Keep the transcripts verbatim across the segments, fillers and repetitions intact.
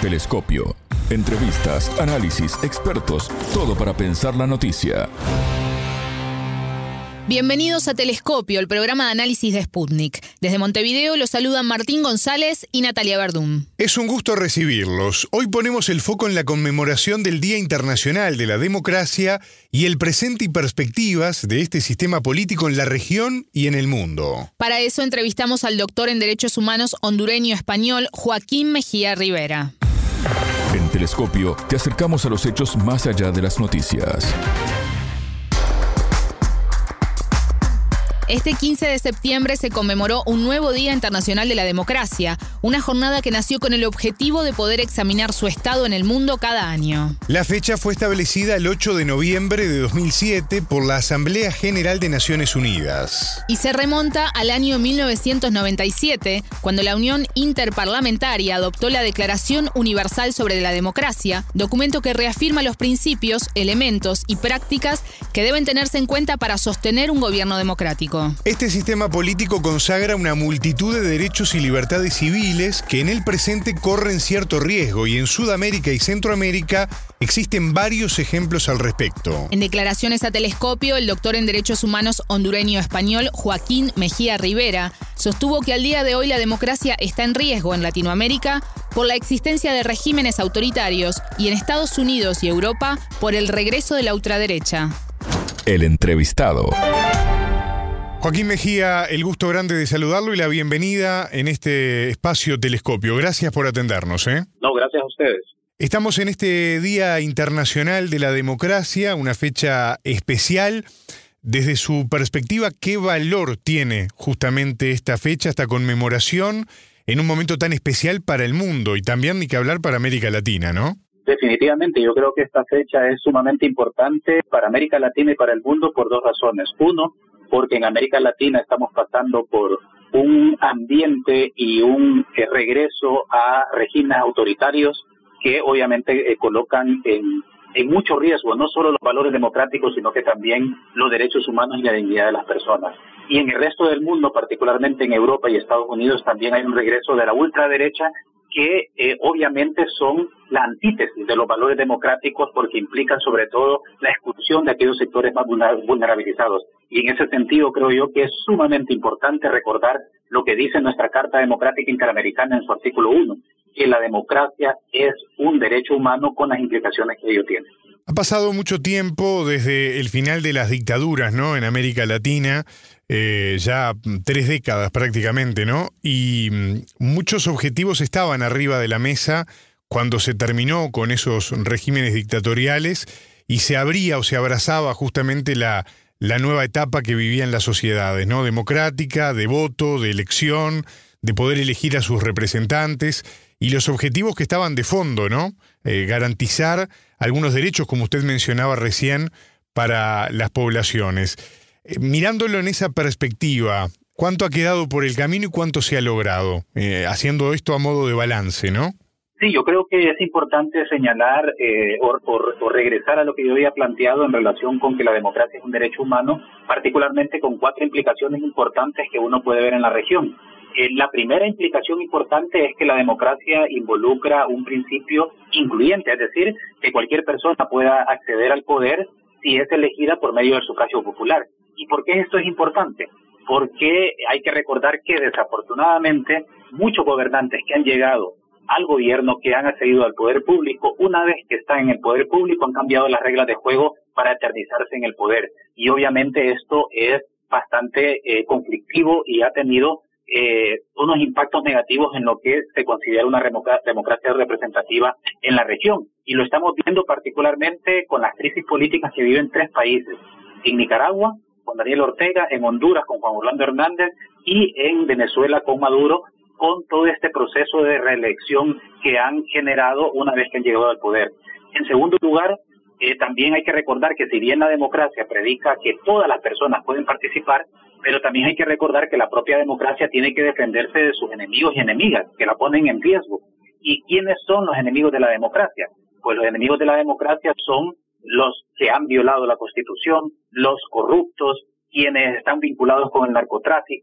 Telescopio. Entrevistas, análisis, expertos, todo para pensar la noticia. Bienvenidos a Telescopio, el programa de análisis de Sputnik. Desde Montevideo los saludan Martín González y Natalia Verdún. Es un gusto recibirlos. Hoy ponemos el foco en la conmemoración del Día Internacional de la Democracia y el presente y perspectivas de este sistema político en la región y en el mundo. Para eso entrevistamos al doctor en Derechos Humanos hondureño-español Joaquín Mejía Rivera. En Telescopio te acercamos a los hechos más allá de las noticias. Este quince de septiembre se conmemoró un nuevo Día Internacional de la Democracia, una jornada que nació con el objetivo de poder examinar su estado en el mundo cada año. La fecha fue establecida el ocho de noviembre de dos mil siete por la Asamblea General de Naciones Unidas. Y se remonta al año mil novecientos noventa y siete, cuando la Unión Interparlamentaria adoptó la Declaración Universal sobre la Democracia, documento que reafirma los principios, elementos y prácticas que deben tenerse en cuenta para sostener un gobierno democrático. Este sistema político consagra una multitud de derechos y libertades civiles que en el presente corren cierto riesgo, y en Sudamérica y Centroamérica existen varios ejemplos al respecto. En declaraciones a Telescopio, el doctor en Derechos Humanos hondureño-español Joaquín Mejía Rivera sostuvo que al día de hoy la democracia está en riesgo en Latinoamérica por la existencia de regímenes autoritarios y en Estados Unidos y Europa por el regreso de la ultraderecha. El entrevistado. Joaquín Mejía, el gusto grande de saludarlo y la bienvenida en este espacio Telescopio. Gracias por atendernos, ¿eh? No, gracias a ustedes. Estamos en este Día Internacional de la Democracia, una fecha especial. Desde su perspectiva, ¿qué valor tiene justamente esta fecha, esta conmemoración, en un momento tan especial para el mundo y también, ni que hablar, para América Latina, ¿no? Definitivamente, yo creo que esta fecha es sumamente importante para América Latina y para el mundo por dos razones. Uno, porque en América Latina estamos pasando por un ambiente y un eh, regreso a regímenes autoritarios que obviamente eh, colocan en, en mucho riesgo no solo los valores democráticos, sino que también los derechos humanos y la dignidad de las personas. Y en el resto del mundo, particularmente en Europa y Estados Unidos, también hay un regreso de la ultraderecha que eh, obviamente son la antítesis de los valores democráticos, porque implican sobre todo la exclusión de aquellos sectores más vulnerabilizados. Y en ese sentido creo yo que es sumamente importante recordar lo que dice nuestra Carta Democrática Interamericana en su artículo uno, que la democracia es un derecho humano con las implicaciones que ello tiene. Ha pasado mucho tiempo desde el final de las dictaduras, ¿no?, en América Latina, eh, ya tres décadas prácticamente, ¿no? Y muchos objetivos estaban arriba de la mesa cuando se terminó con esos regímenes dictatoriales y se abría o se abrazaba justamente la, la nueva etapa que vivían las sociedades, ¿no? Democrática, de voto, de elección, de poder elegir a sus representantes, y los objetivos que estaban de fondo, ¿no? Eh, garantizar algunos derechos, como usted mencionaba recién, para las poblaciones. Eh, mirándolo en esa perspectiva, ¿cuánto ha quedado por el camino y cuánto se ha logrado? Eh, haciendo esto a modo de balance, ¿no? Sí, yo creo que es importante señalar eh, o, o, o regresar a lo que yo había planteado en relación con que la democracia es un derecho humano, particularmente con cuatro implicaciones importantes que uno puede ver en la región. Eh, la primera implicación importante es que la democracia involucra un principio incluyente, es decir, que cualquier persona pueda acceder al poder si es elegida por medio del sufragio popular. ¿Y por qué esto es importante? Porque hay que recordar que desafortunadamente muchos gobernantes que han llegado al gobierno, que han accedido al poder público, una vez que están en el poder público han cambiado las reglas de juego para eternizarse en el poder. Y obviamente esto es bastante eh, conflictivo y ha tenido Eh, unos impactos negativos en lo que se considera una democracia representativa en la región. Y lo estamos viendo particularmente con las crisis políticas que viven tres países. En Nicaragua, con Daniel Ortega, en Honduras, con Juan Orlando Hernández, y en Venezuela, con Maduro, con todo este proceso de reelección que han generado una vez que han llegado al poder. En segundo lugar, eh, también hay que recordar que si bien la democracia predica que todas las personas pueden participar, pero también hay que recordar que la propia democracia tiene que defenderse de sus enemigos y enemigas, que la ponen en riesgo. ¿Y quiénes son los enemigos de la democracia? Pues los enemigos de la democracia son los que han violado la Constitución, los corruptos, quienes están vinculados con el narcotráfico,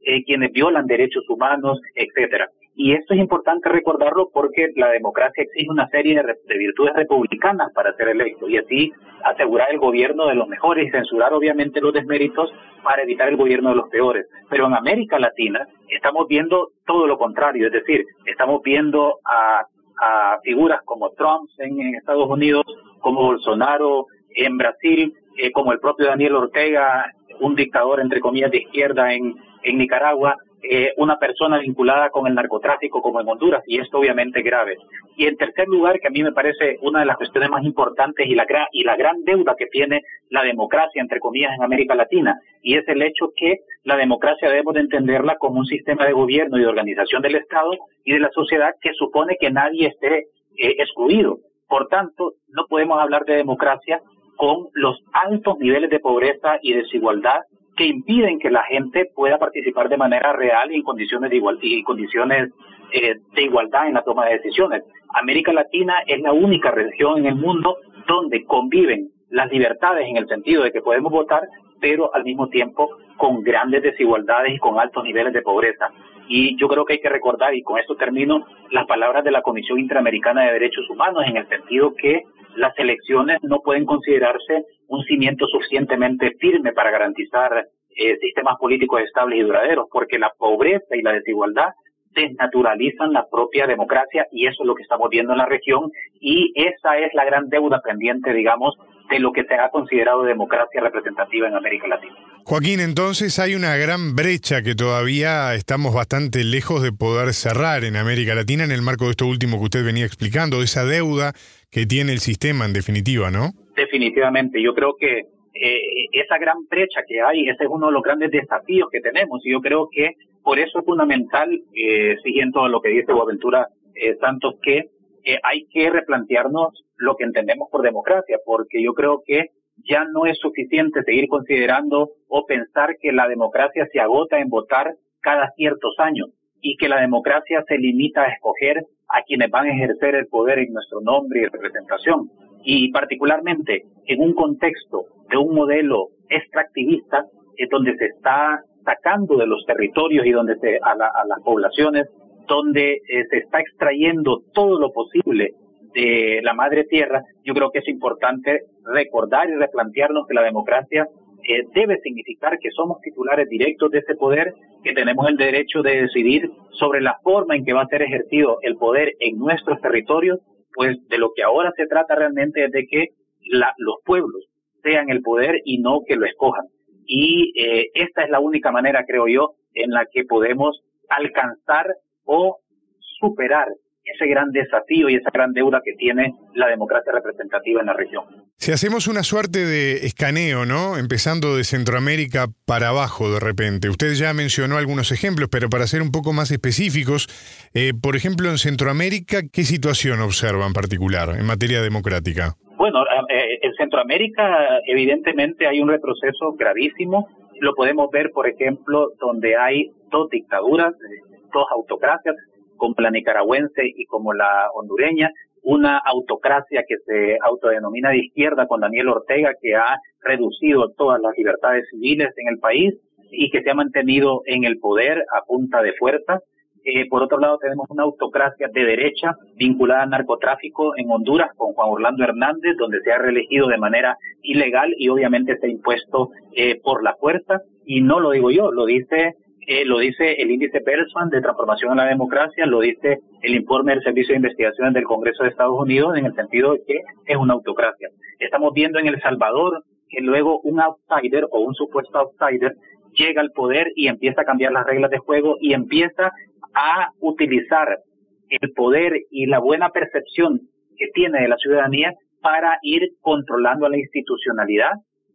eh, quienes violan derechos humanos, etcétera. Y esto es importante recordarlo porque la democracia exige una serie de, de virtudes republicanas para ser electo y así asegurar el gobierno de los mejores y censurar obviamente los desméritos para evitar el gobierno de los peores. Pero en América Latina estamos viendo todo lo contrario, es decir, estamos viendo a, a figuras como Trump en, en Estados Unidos, como Bolsonaro en Brasil, eh, como el propio Daniel Ortega, un dictador entre comillas de izquierda en, en Nicaragua, Eh, una persona vinculada con el narcotráfico como en Honduras, y esto obviamente es grave. Y en tercer lugar, que a mí me parece una de las cuestiones más importantes y la, gra y la gran deuda que tiene la democracia, entre comillas, en América Latina, y es el hecho que la democracia debemos de entenderla como un sistema de gobierno y de organización del Estado y de la sociedad que supone que nadie esté eh, excluido. Por tanto, no podemos hablar de democracia con los altos niveles de pobreza y desigualdad que impiden que la gente pueda participar de manera real y en condiciones de igual y condiciones eh, de igualdad en la toma de decisiones. América Latina es la única región en el mundo donde conviven las libertades en el sentido de que podemos votar, pero al mismo tiempo con grandes desigualdades y con altos niveles de pobreza. Y yo creo que hay que recordar, y con esto termino, las palabras de la Comisión Interamericana de Derechos Humanos, en el sentido que las elecciones no pueden considerarse un cimiento suficientemente firme para garantizar eh, sistemas políticos estables y duraderos, porque la pobreza y la desigualdad desnaturalizan la propia democracia, y eso es lo que estamos viendo en la región, y esa es la gran deuda pendiente, digamos, de lo que se ha considerado democracia representativa en América Latina. Joaquín, entonces hay una gran brecha que todavía estamos bastante lejos de poder cerrar en América Latina en el marco de esto último que usted venía explicando, de esa deuda que tiene el sistema en definitiva, ¿no? Definitivamente, yo creo que eh, esa gran brecha que hay, ese es uno de los grandes desafíos que tenemos, y yo creo que por eso es fundamental, eh, siguiendo lo que dice Boaventura eh, Santos, que eh, hay que replantearnos lo que entendemos por democracia, porque yo creo que ya no es suficiente seguir considerando o pensar que la democracia se agota en votar cada ciertos años y que la democracia se limita a escoger a quienes van a ejercer el poder en nuestro nombre y representación. Y particularmente en un contexto de un modelo extractivista, es donde se está sacando de los territorios y donde se, a, la, a las poblaciones, donde eh, se está extrayendo todo lo posible de la madre tierra, yo creo que es importante recordar y replantearnos que la democracia eh, debe significar que somos titulares directos de ese poder, que tenemos el derecho de decidir sobre la forma en que va a ser ejercido el poder en nuestros territorios, pues de lo que ahora se trata realmente es de que la, los pueblos sean el poder y no que lo escojan. Y eh, esta es la única manera, creo yo, en la que podemos alcanzar o superar ese gran desafío y esa gran deuda que tiene la democracia representativa en la región. Si hacemos una suerte de escaneo, ¿no? Empezando de Centroamérica para abajo de repente. Usted ya mencionó algunos ejemplos, pero para ser un poco más específicos, eh, por ejemplo, en Centroamérica, ¿qué situación observa en particular en materia democrática? Bueno, eh, en Centroamérica evidentemente hay un retroceso gravísimo. Lo podemos ver, por ejemplo, donde hay dos dictaduras, dos autocracias, como la nicaragüense y como la hondureña, una autocracia que se autodenomina de izquierda con Daniel Ortega, que ha reducido todas las libertades civiles en el país y que se ha mantenido en el poder a punta de fuerza. Eh, por otro lado, tenemos una autocracia de derecha vinculada al narcotráfico en Honduras con Juan Orlando Hernández, donde se ha reelegido de manera ilegal y obviamente se ha impuesto eh, por la fuerza. Y no lo digo yo, lo dice Eh, lo dice el índice Bertelsmann de transformación en la democracia, lo dice el informe del Servicio de Investigaciones del Congreso de Estados Unidos, en el sentido de que es una autocracia. Estamos viendo en El Salvador que luego un outsider o un supuesto outsider llega al poder y empieza a cambiar las reglas de juego y empieza a utilizar el poder y la buena percepción que tiene de la ciudadanía para ir controlando a la institucionalidad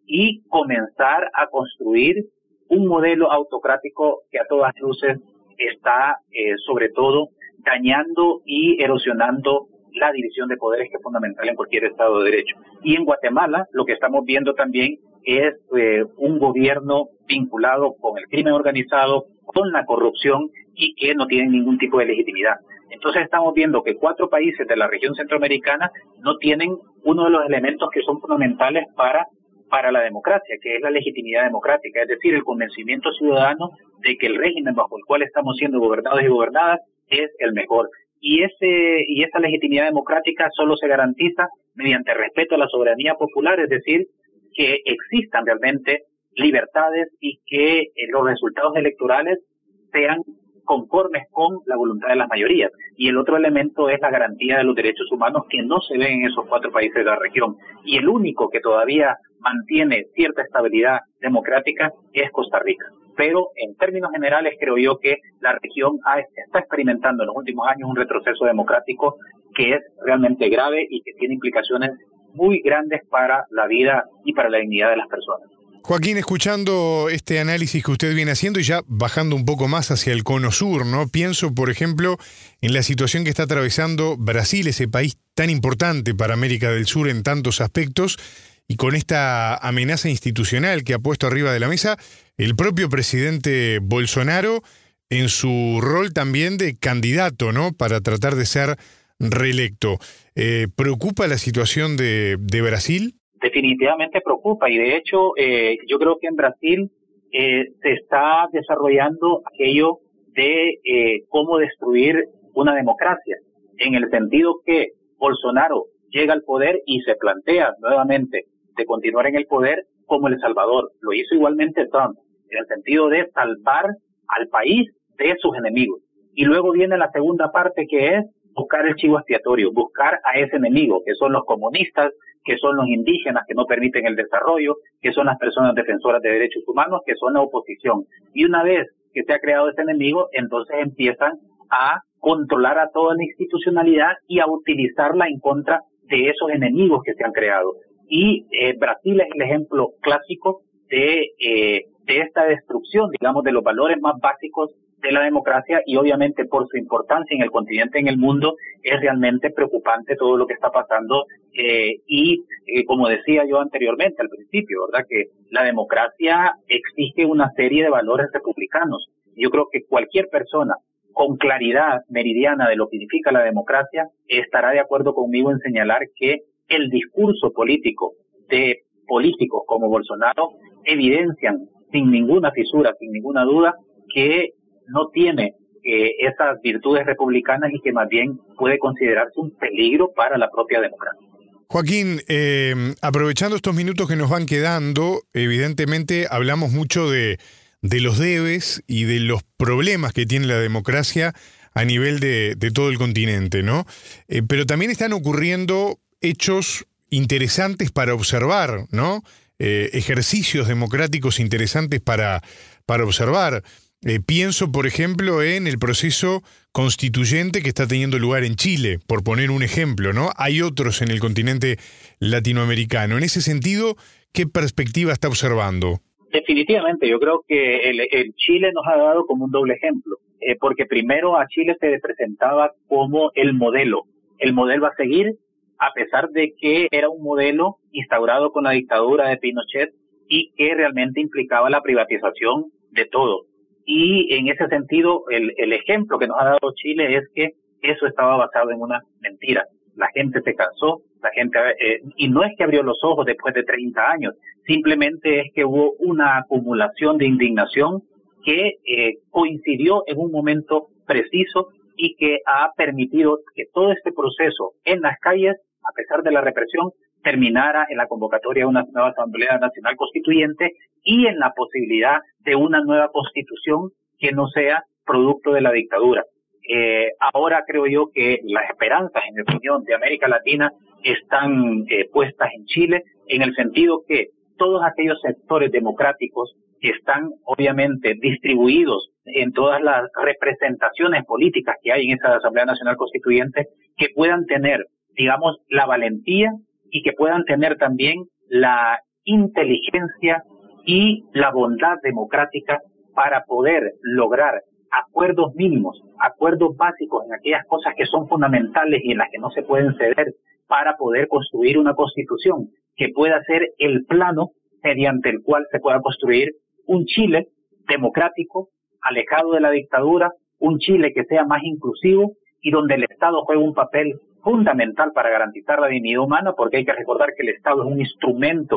y comenzar a construir un modelo autocrático que a todas luces está eh, sobre todo dañando y erosionando la división de poderes, que es fundamental en cualquier Estado de Derecho. Y en Guatemala lo que estamos viendo también es eh, un gobierno vinculado con el crimen organizado, con la corrupción y que no tienen ningún tipo de legitimidad. Entonces estamos viendo que cuatro países de la región centroamericana no tienen uno de los elementos que son fundamentales para para la democracia, que es la legitimidad democrática, es decir, el convencimiento ciudadano de que el régimen bajo el cual estamos siendo gobernados y gobernadas es el mejor. Y ese y esa legitimidad democrática solo se garantiza mediante respeto a la soberanía popular, es decir, que existan realmente libertades y que eh, los resultados electorales sean conformes con la voluntad de las mayorías. Y el otro elemento es la garantía de los derechos humanos, que no se ven en esos cuatro países de la región. Y el único que todavía mantiene cierta estabilidad democrática es Costa Rica. Pero en términos generales creo yo que la región ha, está experimentando en los últimos años un retroceso democrático que es realmente grave y que tiene implicaciones muy grandes para la vida y para la dignidad de las personas. Joaquín, escuchando este análisis que usted viene haciendo y ya bajando un poco más hacia el cono sur, ¿no? Pienso, por ejemplo, en la situación que está atravesando Brasil, ese país tan importante para América del Sur en tantos aspectos, y con esta amenaza institucional que ha puesto arriba de la mesa el propio presidente Bolsonaro en su rol también de candidato, ¿no? Para tratar de ser reelecto. Eh, ¿Preocupa la situación de, de Brasil? Definitivamente preocupa, y de hecho eh, yo creo que en Brasil eh, se está desarrollando aquello de eh, cómo destruir una democracia, en el sentido que Bolsonaro llega al poder y se plantea nuevamente de continuar en el poder como El Salvador. Lo hizo igualmente Trump, en el sentido de salvar al país de sus enemigos. Y luego viene la segunda parte, que es buscar el chivo expiatorio, buscar a ese enemigo, que son los comunistas, que son los indígenas que no permiten el desarrollo, que son las personas defensoras de derechos humanos, que son la oposición. Y una vez que se ha creado ese enemigo, entonces empiezan a controlar a toda la institucionalidad y a utilizarla en contra de esos enemigos que se han creado. Y eh, Brasil es el ejemplo clásico de, eh, de esta destrucción, digamos, de los valores más básicos de la democracia, y obviamente por su importancia en el continente, en el mundo, es realmente preocupante todo lo que está pasando eh, y eh, como decía yo anteriormente al principio, ¿verdad? Que la democracia exige una serie de valores republicanos. Yo creo que cualquier persona con claridad meridiana de lo que significa la democracia estará de acuerdo conmigo en señalar que el discurso político de políticos como Bolsonaro evidencian sin ninguna fisura, sin ninguna duda, que no tiene eh, esas virtudes republicanas y que más bien puede considerarse un peligro para la propia democracia. Joaquín, eh, aprovechando estos minutos que nos van quedando, evidentemente hablamos mucho de, de los debes y de los problemas que tiene la democracia a nivel de, de todo el continente, ¿no? Eh, pero también están ocurriendo hechos interesantes para observar, ¿no? Eh, ejercicios democráticos interesantes para, para observar. Eh, pienso, por ejemplo, en el proceso constituyente que está teniendo lugar en Chile, por poner un ejemplo, ¿no? Hay otros en el continente latinoamericano. En ese sentido, ¿qué perspectiva está observando? Definitivamente, yo creo que el, el Chile nos ha dado como un doble ejemplo, eh, porque primero a Chile se le presentaba como el modelo, el modelo a seguir, a pesar de que era un modelo instaurado con la dictadura de Pinochet y que realmente implicaba la privatización de todo. Y en ese sentido, el, el ejemplo que nos ha dado Chile es que eso estaba basado en una mentira. La gente se cansó, la gente eh, y no es que abrió los ojos después de treinta años, simplemente es que hubo una acumulación de indignación que eh, coincidió en un momento preciso y que ha permitido que todo este proceso en las calles, a pesar de la represión, terminara en la convocatoria de una nueva Asamblea Nacional Constituyente y en la posibilidad de una nueva constitución que no sea producto de la dictadura. Eh, ahora creo yo que las esperanzas, en mi opinión, de América Latina están eh, puestas en Chile, en el sentido que todos aquellos sectores democráticos que están obviamente distribuidos en todas las representaciones políticas que hay en esa Asamblea Nacional Constituyente, que puedan tener, digamos, la valentía y que puedan tener también la inteligencia y la bondad democrática para poder lograr acuerdos mínimos, acuerdos básicos en aquellas cosas que son fundamentales y en las que no se pueden ceder, para poder construir una constitución que pueda ser el plano mediante el cual se pueda construir un Chile democrático, alejado de la dictadura, un Chile que sea más inclusivo y donde el Estado juegue un papel fundamental para garantizar la dignidad humana, porque hay que recordar que el Estado es un instrumento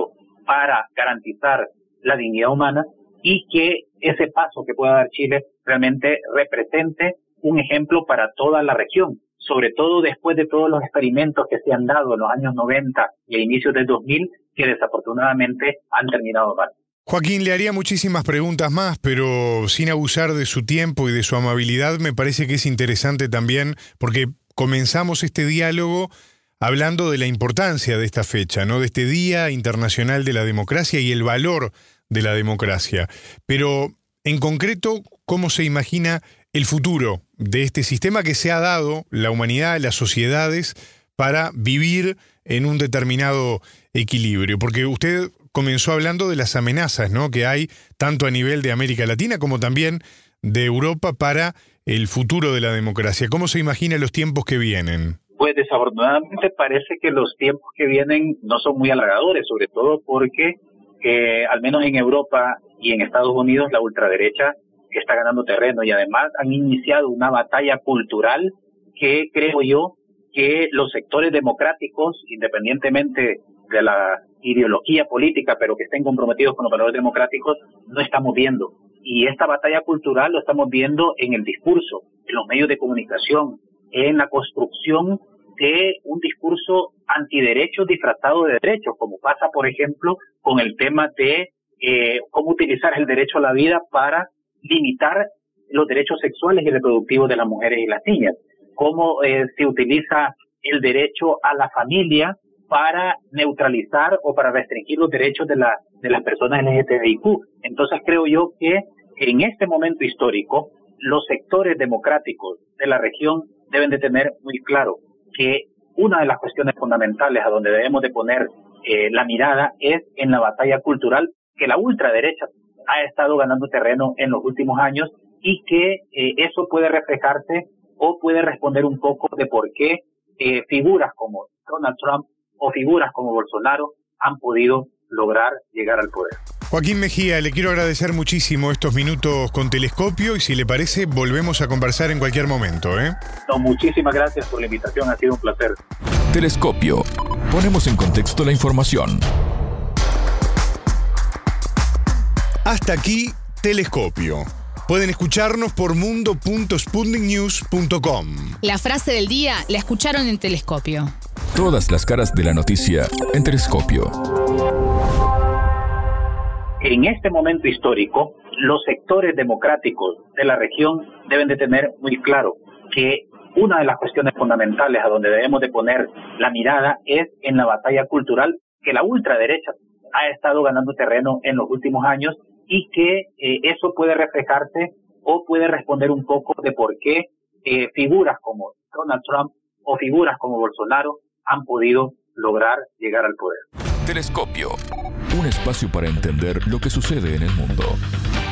para garantizar la dignidad humana y que ese paso que pueda dar Chile realmente represente un ejemplo para toda la región, sobre todo después de todos los experimentos que se han dado en los años noventa y a inicios del dos mil, que desafortunadamente han terminado mal. Joaquín, le haría muchísimas preguntas más, pero sin abusar de su tiempo y de su amabilidad, me parece que es interesante también, porque comenzamos este diálogo hablando de la importancia de esta fecha, ¿no? De este Día Internacional de la Democracia y el valor de la democracia. Pero, en concreto, ¿cómo se imagina el futuro de este sistema que se ha dado la humanidad, las sociedades, para vivir en un determinado equilibrio? Porque usted comenzó hablando de las amenazas, ¿no?, que hay tanto a nivel de América Latina como también de Europa para el futuro de la democracia. ¿Cómo se imagina los tiempos que vienen? Pues desafortunadamente parece que los tiempos que vienen no son muy halagadores, sobre todo porque eh, al menos en Europa y en Estados Unidos la ultraderecha está ganando terreno y además han iniciado una batalla cultural que creo yo que los sectores democráticos, independientemente de la ideología política, pero que estén comprometidos con los valores democráticos, no estamos viendo. Y esta batalla cultural lo estamos viendo en el discurso, en los medios de comunicación, en la construcción de un discurso antiderechos disfrazado de derechos, como pasa, por ejemplo, con el tema de eh, cómo utilizar el derecho a la vida para limitar los derechos sexuales y reproductivos de las mujeres y las niñas, cómo eh, se utiliza el derecho a la familia para neutralizar o para restringir los derechos de, la, de las personas L G T B I Q. Entonces creo yo que en este momento histórico los sectores democráticos de la región deben de tener muy claro que una de las cuestiones fundamentales a donde debemos de poner eh, la mirada es en la batalla cultural que la ultraderecha ha estado ganando terreno en los últimos años y que eh, eso puede reflejarse o puede responder un poco de por qué eh, figuras como Donald Trump o figuras como Bolsonaro han podido lograr llegar al poder. Joaquín Mejía, le quiero agradecer muchísimo estos minutos con Telescopio y si le parece volvemos a conversar en cualquier momento, ¿eh? No, muchísimas gracias por la invitación, ha sido un placer. Telescopio. Ponemos en contexto la información. Hasta aquí, Telescopio. Pueden escucharnos por mundo punto sputnik news punto com. La frase del día la escucharon en Telescopio. Todas las caras de la noticia en Telescopio. En este momento histórico, los sectores democráticos de la región deben de tener muy claro que una de las cuestiones fundamentales a donde debemos de poner la mirada es en la batalla cultural que la ultraderecha ha estado ganando terreno en los últimos años y que eh, eso puede reflejarse o puede responder un poco de por qué eh, figuras como Donald Trump o figuras como Bolsonaro han podido lograr llegar al poder. Telescopio. Un espacio para entender lo que sucede en el mundo.